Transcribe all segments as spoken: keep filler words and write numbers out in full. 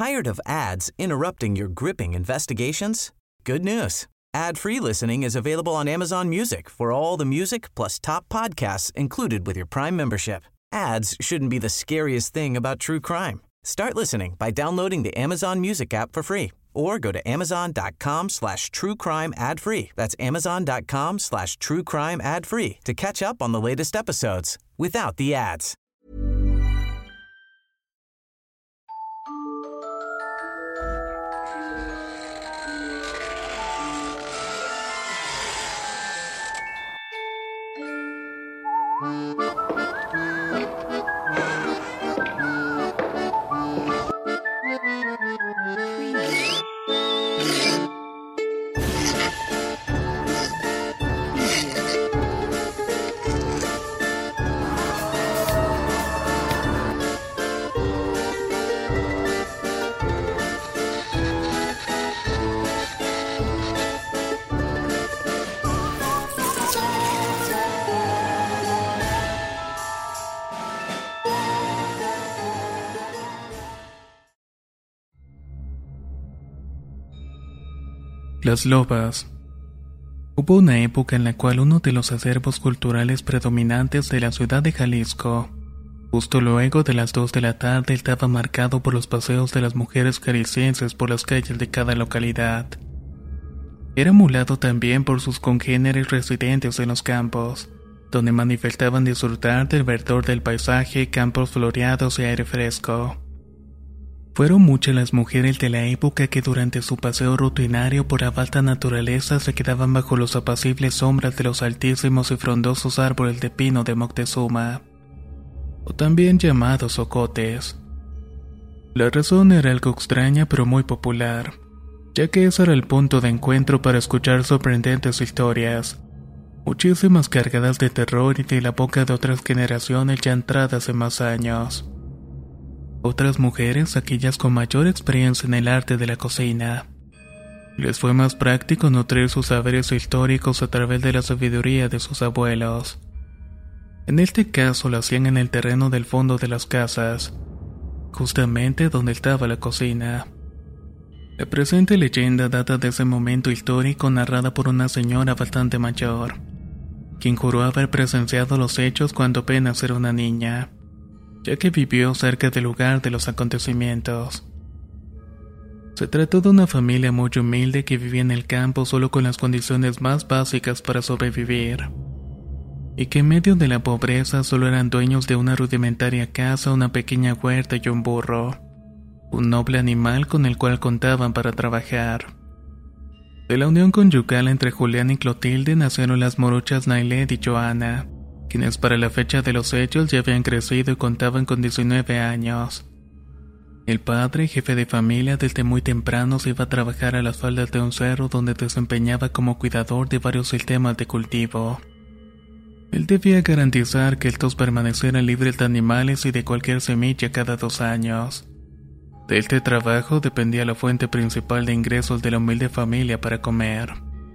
Tired of ads interrupting your gripping investigations? Good news. Ad-free listening is available on Amazon Music for all the music plus top podcasts included with your Prime membership. Ads shouldn't be the scariest thing about true crime. Start listening by downloading the Amazon Music app for free or go to amazon.com slash true crime ad free. That's amazon.com slash true crime ad free to catch up on the latest episodes without the ads. Las lobas. Hubo una época en la cual uno de los acervos culturales predominantes de la ciudad de Jalisco, justo luego de las dos de la tarde, estaba marcado por los paseos de las mujeres jaliscienses por las calles de cada localidad. Era emulado también por sus congéneres residentes en los campos, donde manifestaban disfrutar del verdor del paisaje, campos floreados y aire fresco. Fueron muchas las mujeres de la época que durante su paseo rutinario por la vasta naturaleza se quedaban bajo los apacibles sombras de los altísimos y frondosos árboles de pino de Moctezuma, o también llamados ocotes. La razón era algo extraña pero muy popular, ya que ese era el punto de encuentro para escuchar sorprendentes historias, muchísimas cargadas de terror y de la boca de otras generaciones ya entradas en más años. Otras mujeres, aquellas con mayor experiencia en el arte de la cocina, les fue más práctico nutrir sus saberes históricos a través de la sabiduría de sus abuelos. En este caso lo hacían en el terreno del fondo de las casas, justamente donde estaba la cocina. La presente leyenda data de ese momento histórico narrada por una señora bastante mayor, quien juró haber presenciado los hechos cuando apenas era una niña, ya que vivió cerca del lugar de los acontecimientos. Se trató de una familia muy humilde que vivía en el campo solo con las condiciones más básicas para sobrevivir, y que en medio de la pobreza solo eran dueños de una rudimentaria casa, una pequeña huerta y un burro, un noble animal con el cual contaban para trabajar. De la unión conyugal entre Julián y Clotilde nacieron las morochas Nailed y Joana, quienes para la fecha de los hechos ya habían crecido y contaban con diecinueve años. El padre, jefe de familia, desde muy temprano se iba a trabajar a las faldas de un cerro donde desempeñaba como cuidador de varios sistemas de cultivo. Él debía garantizar que estos permanecieran libres de animales y de cualquier semilla cada dos años. De este trabajo dependía la fuente principal de ingresos de la humilde familia para comer.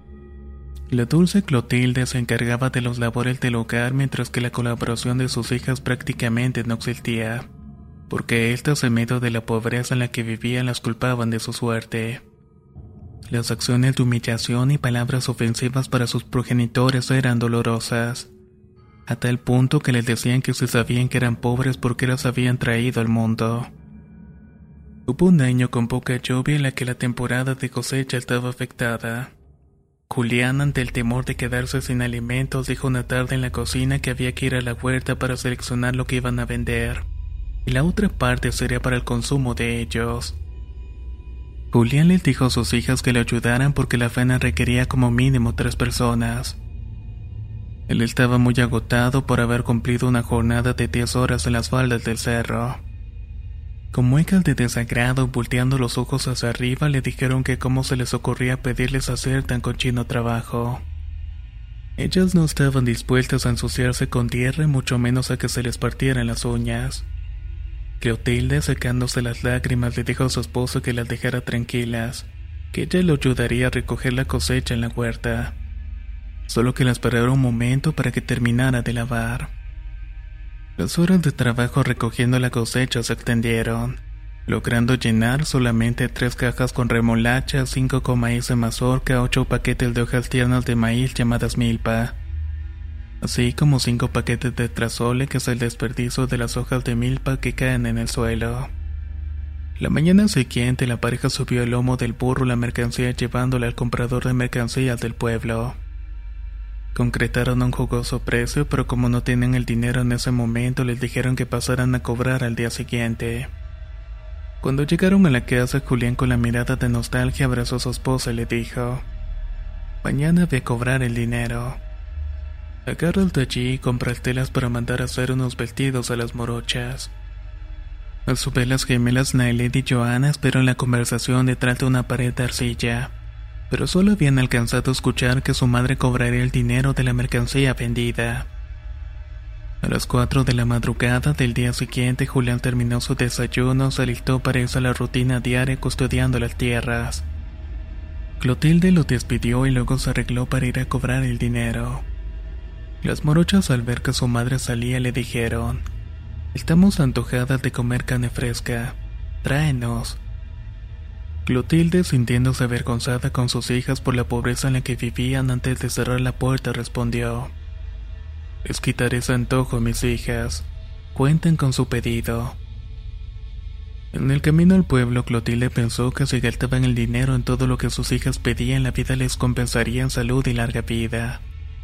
La dulce Clotilde se encargaba de los labores del hogar mientras que la colaboración de sus hijas prácticamente no existía, porque éstas en medio de la pobreza en la que vivían las culpaban de su suerte. Las acciones de humillación y palabras ofensivas para sus progenitores eran dolorosas, a tal punto que les decían que se sabían que eran pobres porque las habían traído al mundo. Hubo un año con poca lluvia en la que la temporada de cosecha estaba afectada. Julián, ante el temor de quedarse sin alimentos, dijo una tarde en la cocina que había que ir a la huerta para seleccionar lo que iban a vender, y la otra parte sería para el consumo de ellos. Julián les dijo a sus hijas que le ayudaran porque la faena requería como mínimo tres personas. Él estaba muy agotado por haber cumplido una jornada de diez horas en las faldas del cerro. Con muecas de desagrado, volteando los ojos hacia arriba, le dijeron que cómo se les ocurría pedirles hacer tan cochino trabajo. Ellas no estaban dispuestas a ensuciarse con tierra y mucho menos a que se les partieran las uñas. Clotilde, secándose las lágrimas, le dijo a su esposo que las dejara tranquilas, que ella lo ayudaría a recoger la cosecha en la huerta, solo que la esperara un momento para que terminara de lavar. Las horas de trabajo recogiendo la cosecha se extendieron, logrando llenar solamente tres cajas con remolacha, cinco con maíz de mazorca, ocho paquetes de hojas tiernas de maíz llamadas milpa, así como cinco paquetes de trasole, que es el desperdicio de las hojas de milpa que caen en el suelo. La mañana siguiente la pareja subió al lomo del burro la mercancía llevándola al comprador de mercancías del pueblo. Concretaron un jugoso precio, pero como no tenían el dinero en ese momento, les dijeron que pasaran a cobrar al día siguiente. Cuando llegaron a la casa, Julián, con la mirada de nostalgia, abrazó a su esposa y le dijo: «Mañana ve a cobrar el dinero. Agarra de allí y compra telas para mandar a hacer unos vestidos a las morochas». A su vez, las gemelas Nailed y Johanna esperaron la conversación detrás de una pared de arcilla, pero solo habían alcanzado a escuchar que su madre cobraría el dinero de la mercancía vendida. A las cuatro de la madrugada del día siguiente, Julián terminó su desayuno, se alistó para irse a la rutina diaria custodiando las tierras. Clotilde lo despidió y luego se arregló para ir a cobrar el dinero. Las morochas, al ver que su madre salía, le dijeron: «Estamos antojadas de comer carne fresca. Tráenos». Clotilde, sintiéndose avergonzada con sus hijas por la pobreza en la que vivían, antes de cerrar la puerta respondió: «Les quitaré ese antojo, mis hijas. Cuenten con su pedido». En el camino al pueblo, Clotilde pensó que si gastaban el dinero en todo lo que sus hijas pedían, la vida les compensaría en salud y larga vida.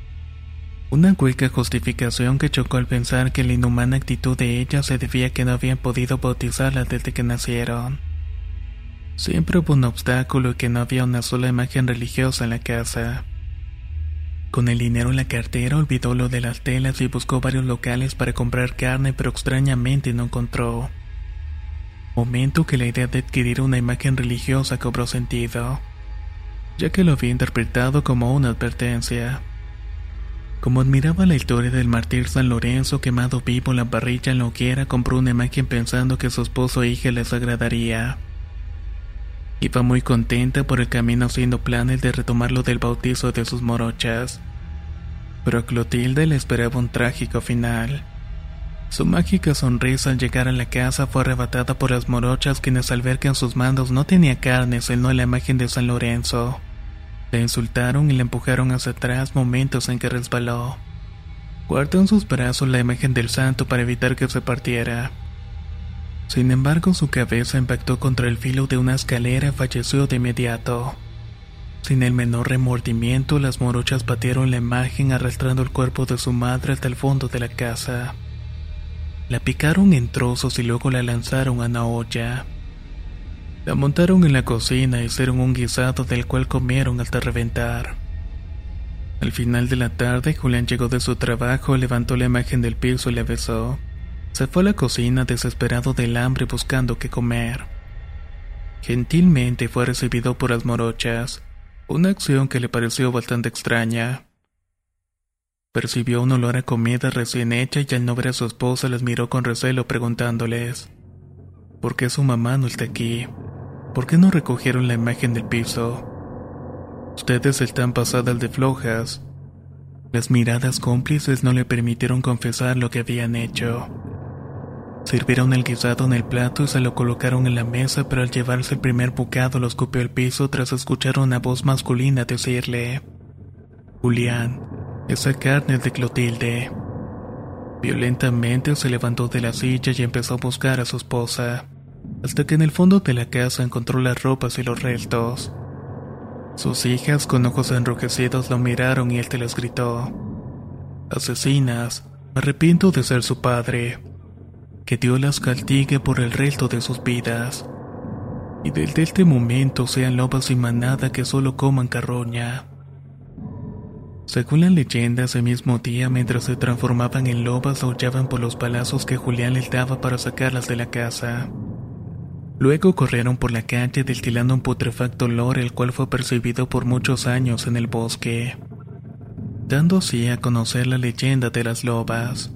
Una hueca justificación que chocó al pensar que la inhumana actitud de ellas se debía a que no habían podido bautizarlas desde que nacieron. Siempre hubo un obstáculo y que no había una sola imagen religiosa en la casa. Con el dinero en la cartera, olvidó lo de las telas y buscó varios locales para comprar carne, pero extrañamente no encontró. Momento que la idea de adquirir una imagen religiosa cobró sentido, ya que lo había interpretado como una advertencia. Como admiraba la historia del mártir San Lorenzo quemado vivo en la parrilla en la hoguera, compró una imagen pensando que su esposo e hija les agradaría. Iba muy contenta por el camino haciendo planes de retomar lo del bautizo de sus morochas. Pero a Clotilde le esperaba un trágico final. Su mágica sonrisa al llegar a la casa fue arrebatada por las morochas, quienes al ver que en sus manos no tenía carne sino la imagen de San Lorenzo, la insultaron y la empujaron hacia atrás, momentos en que resbaló. Guardó en sus brazos la imagen del santo para evitar que se partiera. Sin embargo, su cabeza impactó contra el filo de una escalera y falleció de inmediato. Sin el menor remordimiento, las morochas patearon la imagen arrastrando el cuerpo de su madre hasta el fondo de la casa. La picaron en trozos y luego la lanzaron a una olla. La montaron en la cocina y hicieron un guisado del cual comieron hasta reventar. Al final de la tarde, Julián llegó de su trabajo, levantó la imagen del piso y la besó. Se fue a la cocina desesperado del hambre buscando qué comer. Gentilmente fue recibido por las morochas, una acción que le pareció bastante extraña. Percibió un olor a comida recién hecha y al no ver a su esposa las miró con recelo preguntándoles: ¿por qué su mamá no está aquí? ¿Por qué no recogieron la imagen del piso? Ustedes están pasadas de flojas. Las miradas cómplices no le permitieron confesar lo que habían hecho. Sirvieron el guisado en el plato y se lo colocaron en la mesa, pero al llevarse el primer bocado lo escupió al piso tras escuchar una voz masculina decirle: «Julián, esa carne es de Clotilde». Violentamente se levantó de la silla y empezó a buscar a su esposa, hasta que en el fondo de la casa encontró las ropas y los restos. Sus hijas, con ojos enrojecidos, lo miraron y él te les gritó: «Asesinas, me arrepiento de ser su padre. Que Dios las castigue por el resto de sus vidas. Y desde este momento sean lobas sin manada que solo coman carroña». Según la leyenda, ese mismo día, mientras se transformaban en lobas, aullaban por los palazos que Julián les daba para sacarlas de la casa. Luego corrieron por la calle destilando un putrefacto olor, el cual fue percibido por muchos años en el bosque, dando así a conocer la leyenda de las lobas.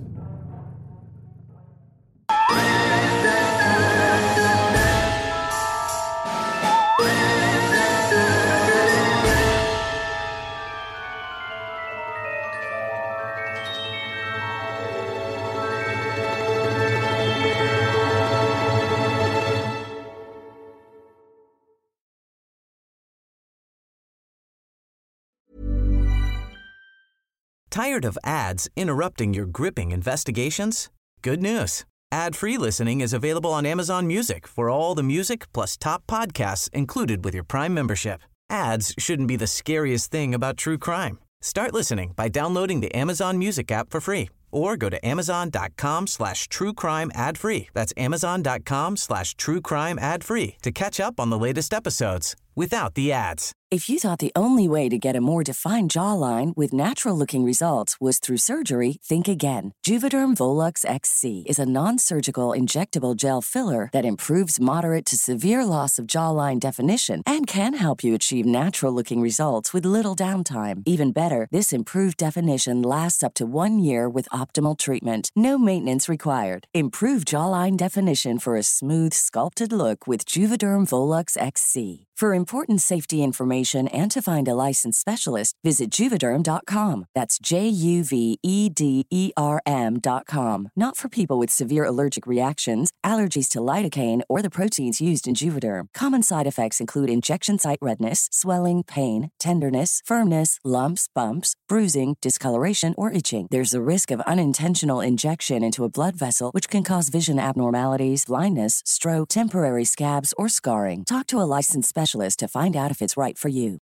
Tired of ads interrupting your gripping investigations? Good news. Ad-free listening is available on Amazon Music for all the music plus top podcasts included with your Prime membership. Ads shouldn't be the scariest thing about true crime. Start listening by downloading the Amazon Music app for free or go to amazon.com slash true crime ad free. That's amazon.com slash true crime ad free to catch up on the latest episodes without the ads. If you thought the only way to get a more defined jawline with natural-looking results was through surgery, think again. Juvederm Volux X C is a non-surgical injectable gel filler that improves moderate to severe loss of jawline definition and can help you achieve natural-looking results with little downtime. Even better, this improved definition lasts up to one year with optimal treatment. No maintenance required. Improve jawline definition for a smooth, sculpted look with Juvederm Volux X C. For important safety information and to find a licensed specialist, visit Juvederm dot com. That's J U V E D E R M dot com. Not for people with severe allergic reactions, allergies to lidocaine, or the proteins used in Juvederm. Common side effects include injection site redness, swelling, pain, tenderness, firmness, lumps, bumps, bruising, discoloration, or itching. There's a risk of unintentional injection into a blood vessel, which can cause vision abnormalities, blindness, stroke, temporary scabs, or scarring. Talk to a licensed specialist to find out if it's right for you.